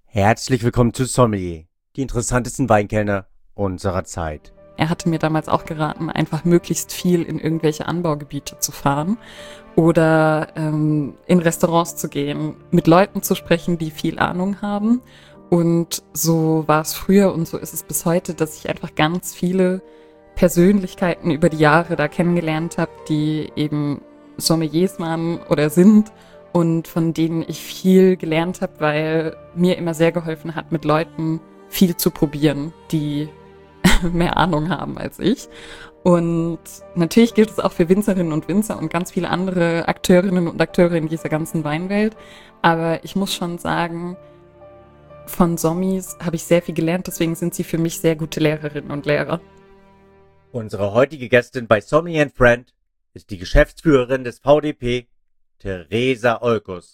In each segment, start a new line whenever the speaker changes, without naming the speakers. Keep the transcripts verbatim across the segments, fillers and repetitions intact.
Herzlich willkommen zu Sommelier, die interessantesten Weinkellner unserer Zeit.
Er hatte mir damals auch geraten, einfach möglichst viel in irgendwelche Anbaugebiete zu fahren oder ähm, in Restaurants zu gehen, mit Leuten zu sprechen, die viel Ahnung haben. Und so war es früher und so ist es bis heute, dass ich einfach ganz viele Persönlichkeiten über die Jahre da kennengelernt habe, die eben Sommeliers waren oder sind und von denen ich viel gelernt habe, weil mir immer sehr geholfen hat, mit Leuten viel zu probieren, die mehr Ahnung haben als ich. Und natürlich gilt es auch für Winzerinnen und Winzer und ganz viele andere Akteurinnen und Akteure in dieser ganzen Weinwelt. Aber ich muss schon sagen, von Sommis habe ich sehr viel gelernt, deswegen sind sie für mich sehr gute Lehrerinnen und Lehrer.
Unsere heutige Gästin bei Sommelier and Friend ist die Geschäftsführerin des V D P, Theresa Olkus.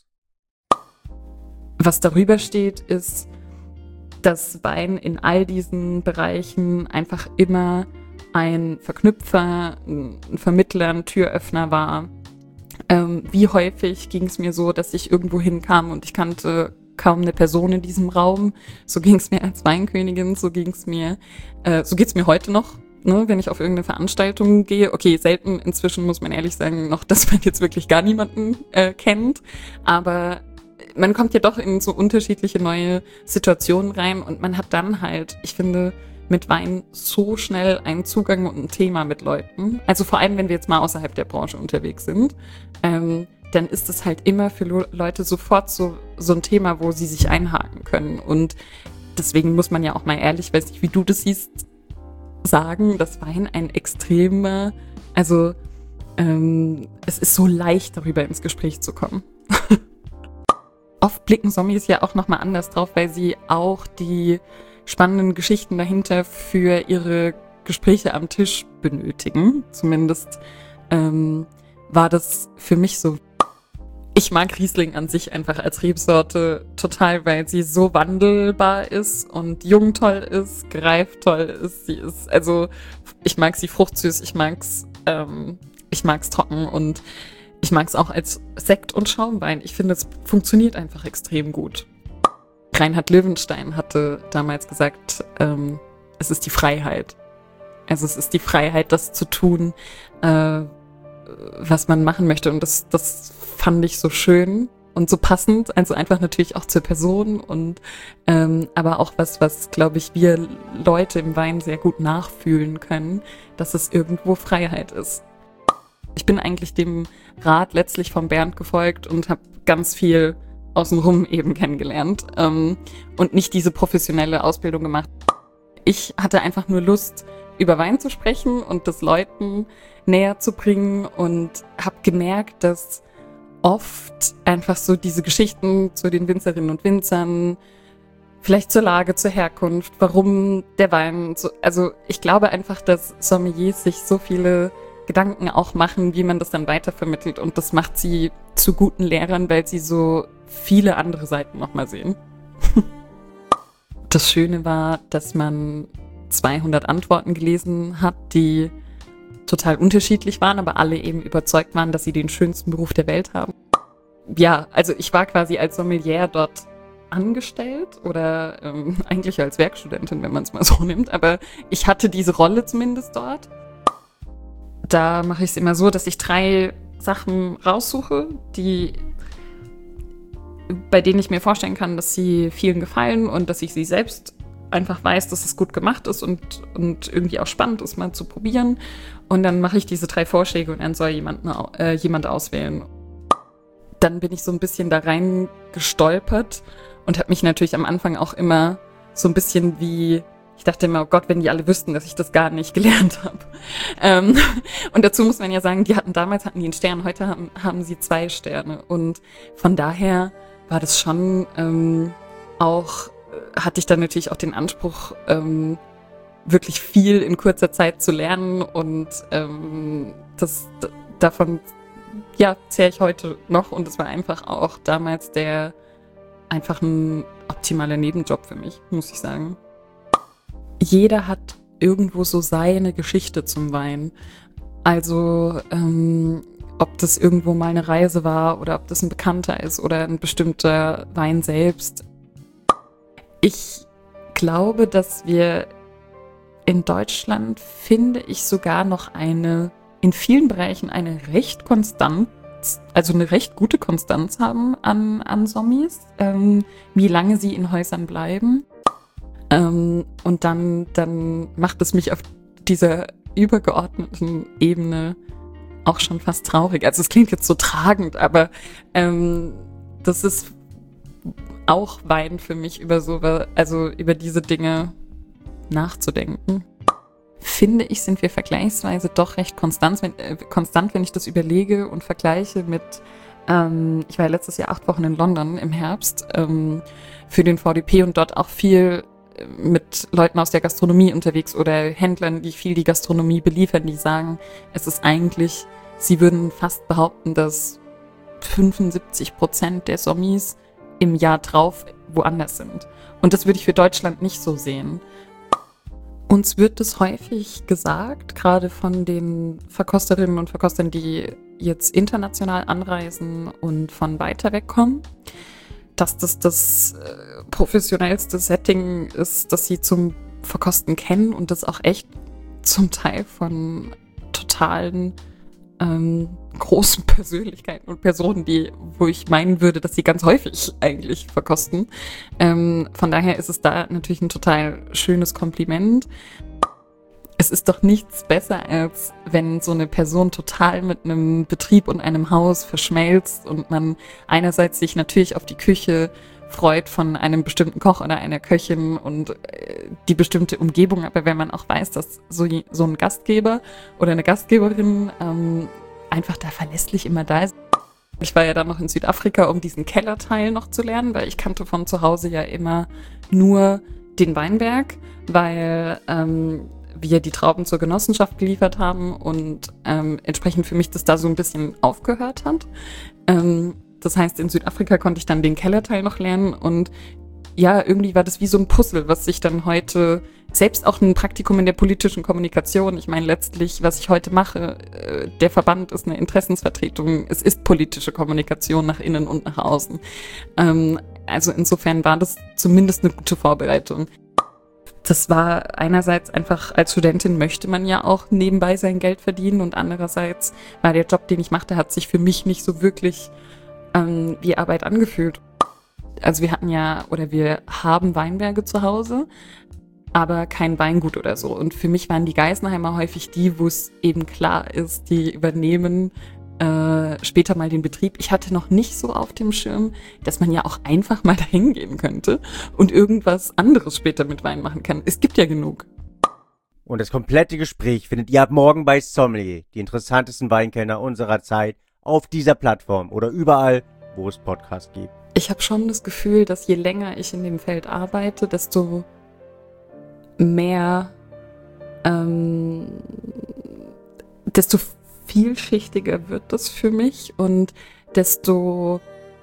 Was darüber steht, ist, dass Wein in all diesen Bereichen einfach immer ein Verknüpfer, ein Vermittler, ein Türöffner war. Ähm, wie häufig ging es mir so, dass ich irgendwo hinkam und ich kannte kaum eine Person in diesem Raum. So ging es mir als Weinkönigin, so ging es mir, äh, so geht es mir heute noch. Ne, wenn ich auf irgendeine Veranstaltung gehe, okay, selten inzwischen, muss man ehrlich sagen, noch, dass man jetzt wirklich gar niemanden äh, kennt, aber man kommt ja doch in so unterschiedliche neue Situationen rein und man hat dann halt, ich finde, mit Wein so schnell einen Zugang und ein Thema mit Leuten, also vor allem, wenn wir jetzt mal außerhalb der Branche unterwegs sind, ähm, dann ist es halt immer für Le- Leute sofort so, so ein Thema, wo sie sich einhaken können und deswegen muss man ja auch mal ehrlich, weiß nicht, wie du das siehst, sagen, dass Wein ein extremer, also ähm, es ist so leicht, darüber ins Gespräch zu kommen. Oft blicken Sommeliers ja auch nochmal anders drauf, weil sie auch die spannenden Geschichten dahinter für ihre Gespräche am Tisch benötigen. Zumindest ähm, war das für mich so. Ich mag Riesling an sich einfach als Rebsorte total, weil sie so wandelbar ist und jung toll ist, gereift toll ist. Sie ist, also ich mag sie fruchtsüß, ich mag's, ähm, ich mag's trocken und ich mag's auch als Sekt und Schaumwein. Ich finde, es funktioniert einfach extrem gut. Reinhard Löwenstein hatte damals gesagt, ähm, es ist die Freiheit. Also es ist die Freiheit, das zu tun, äh, was man machen möchte. Und das, das fand ich so schön und so passend. Also einfach natürlich auch zur Person und ähm, aber auch was, was, glaube ich, wir Leute im Wein sehr gut nachfühlen können, dass es irgendwo Freiheit ist. Ich bin eigentlich dem Rat letztlich von Bernd gefolgt und habe ganz viel außenrum eben kennengelernt ähm, und nicht diese professionelle Ausbildung gemacht. Ich hatte einfach nur Lust, über Wein zu sprechen und das Leuten näher zu bringen und habe gemerkt, dass oft einfach so diese Geschichten zu den Winzerinnen und Winzern, vielleicht zur Lage, zur Herkunft, warum der Wein so, also ich glaube einfach, dass Sommeliers sich so viele Gedanken auch machen, wie man das dann weitervermittelt und das macht sie zu guten Lehrern, weil sie so viele andere Seiten nochmal sehen. Das Schöne war, dass man zweihundert Antworten gelesen hat, die total unterschiedlich waren, aber alle eben überzeugt waren, dass sie den schönsten Beruf der Welt haben. Ja, also ich war quasi als Sommelier dort angestellt oder ähm, eigentlich als Werkstudentin, wenn man es mal so nimmt, aber ich hatte diese Rolle zumindest dort. Da mache ich es immer so, dass ich drei Sachen raussuche, die bei denen ich mir vorstellen kann, dass sie vielen gefallen und dass ich sie selbst einfach weiß, dass es gut gemacht ist und, und irgendwie auch spannend ist, mal zu probieren. Und dann mache ich diese drei Vorschläge und dann soll jemand, äh, jemand auswählen. Dann bin ich so ein bisschen da rein gestolpert und habe mich natürlich am Anfang auch immer so ein bisschen wie, ich dachte immer, oh Gott, wenn die alle wüssten, dass ich das gar nicht gelernt habe. Ähm, und dazu muss man ja sagen, die hatten damals hatten die einen Stern, heute haben, haben sie zwei Sterne. Und von daher war das schon ähm, auch, hatte ich dann natürlich auch den Anspruch, ähm, wirklich viel in kurzer Zeit zu lernen und ähm, das d- davon, ja, zehre ich heute noch und es war einfach auch damals der einfach ein optimaler Nebenjob für mich, muss ich sagen. Jeder hat irgendwo so seine Geschichte zum Wein. Also ähm, ob das irgendwo mal eine Reise war oder ob das ein Bekannter ist oder ein bestimmter Wein selbst. Ich glaube, dass wir in Deutschland, finde ich, sogar noch eine, in vielen Bereichen eine recht konstant, also eine recht gute Konstanz haben an, an Zombies, ähm, wie lange sie in Häusern bleiben. Ähm, und dann, dann macht es mich auf dieser übergeordneten Ebene auch schon fast traurig. Also es klingt jetzt so tragend, aber ähm, das ist auch Wein für mich, über so, also über diese Dinge nachzudenken. Finde ich, sind wir vergleichsweise doch recht konstant, wenn, äh, konstant, wenn ich das überlege und vergleiche mit, ähm, ich war ja letztes Jahr acht Wochen in London im Herbst ähm, für den V D P und dort auch viel mit Leuten aus der Gastronomie unterwegs oder Händlern, die viel die Gastronomie beliefern, die sagen, es ist eigentlich, sie würden fast behaupten, dass fünfundsiebzig Prozent der Zombies im Jahr drauf woanders sind. Und das würde ich für Deutschland nicht so sehen. Uns wird es häufig gesagt, gerade von den Verkosterinnen und Verkostern, die jetzt international anreisen und von weiter weg kommen, dass das das äh, professionellste Setting ist, das sie zum Verkosten kennen und das auch echt zum Teil von totalen ähm, großen Persönlichkeiten und Personen, die, wo ich meinen würde, dass sie ganz häufig eigentlich verkosten. Ähm, von daher ist es da natürlich ein total schönes Kompliment. Es ist doch nichts besser, als wenn so eine Person total mit einem Betrieb und einem Haus verschmelzt und man einerseits sich natürlich auf die Küche freut von einem bestimmten Koch oder einer Köchin und äh, die bestimmte Umgebung, aber wenn man auch weiß, dass so, so ein Gastgeber oder eine Gastgeberin ähm, einfach da verlässlich immer da ist. Ich war ja dann noch in Südafrika, um diesen Kellerteil noch zu lernen, weil ich kannte von zu Hause ja immer nur den Weinberg, weil ähm, wir die Trauben zur Genossenschaft geliefert haben und ähm, entsprechend für mich das da so ein bisschen aufgehört hat. Ähm, das heißt, in Südafrika konnte ich dann den Kellerteil noch lernen und ja, irgendwie war das wie so ein Puzzle, was sich dann heute, selbst auch ein Praktikum in der politischen Kommunikation, ich meine letztlich, was ich heute mache, äh, der Verband ist eine Interessensvertretung, es ist politische Kommunikation nach innen und nach außen. Ähm, also insofern war das zumindest eine gute Vorbereitung. Das war einerseits einfach, als Studentin möchte man ja auch nebenbei sein Geld verdienen und andererseits war der Job, den ich machte, hat sich für mich nicht so wirklich ähm, wie Arbeit angefühlt. Also wir hatten ja, oder wir haben Weinberge zu Hause, aber kein Weingut oder so. Und für mich waren die Geisenheimer häufig die, wo es eben klar ist, die übernehmen äh, später mal den Betrieb. Ich hatte noch nicht so auf dem Schirm, dass man ja auch einfach mal dahin gehen könnte und irgendwas anderes später mit Wein machen kann. Es gibt ja genug.
Und das komplette Gespräch findet ihr ab morgen bei Sommelier, die interessantesten Weinkenner unserer Zeit, auf dieser Plattform oder überall, wo es Podcasts gibt.
Ich habe schon das Gefühl, dass je länger ich in dem Feld arbeite, desto mehr, ähm, desto vielschichtiger wird das für mich und desto,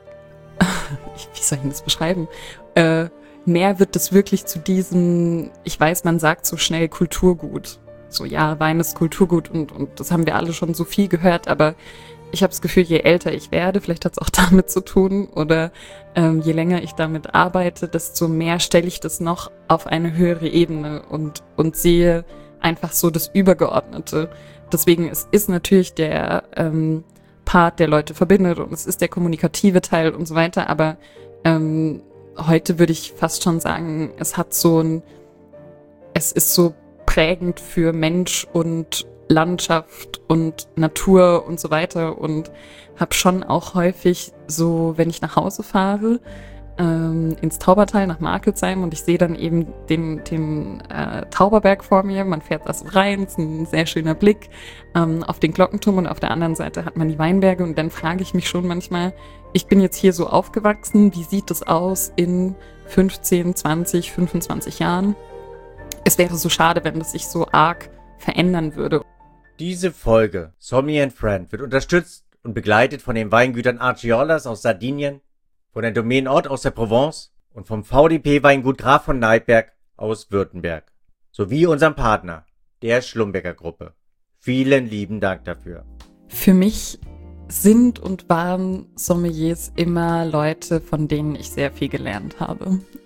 wie soll ich das beschreiben, äh, mehr wird es wirklich zu diesem, ich weiß, man sagt so schnell Kulturgut. So, ja, Wein ist Kulturgut und, und das haben wir alle schon so viel gehört, aber ich habe das Gefühl, je älter ich werde, vielleicht hat es auch damit zu tun, oder ähm, je länger ich damit arbeite, desto mehr stelle ich das noch auf eine höhere Ebene und, und sehe einfach so das Übergeordnete. Deswegen es ist natürlich der ähm, Part, der Leute verbindet und es ist der kommunikative Teil und so weiter, aber ähm, heute würde ich fast schon sagen, es hat so ein, es ist so prägend für Mensch und Landschaft und Natur und so weiter und habe schon auch häufig so, wenn ich nach Hause fahre, ähm, ins Taubertal nach Markelsheim und ich sehe dann eben den, den äh, Tauberberg vor mir, man fährt da so rein, es ist ein sehr schöner Blick ähm, auf den Glockenturm und auf der anderen Seite hat man die Weinberge und dann frage ich mich schon manchmal, ich bin jetzt hier so aufgewachsen, wie sieht es aus in fünfzehn, zwanzig, fünfundzwanzig Jahren? Es wäre so schade, wenn das sich so arg verändern würde.
Diese Folge Sommelier and Friend wird unterstützt und begleitet von den Weingütern Argiolas aus Sardinien, von der Domaine Ott aus der Provence und vom V D P-Weingut Graf von Neipperg aus Württemberg, sowie unserem Partner, der Schlumberger Gruppe. Vielen lieben Dank dafür.
Für mich sind und waren Sommeliers immer Leute, von denen ich sehr viel gelernt habe.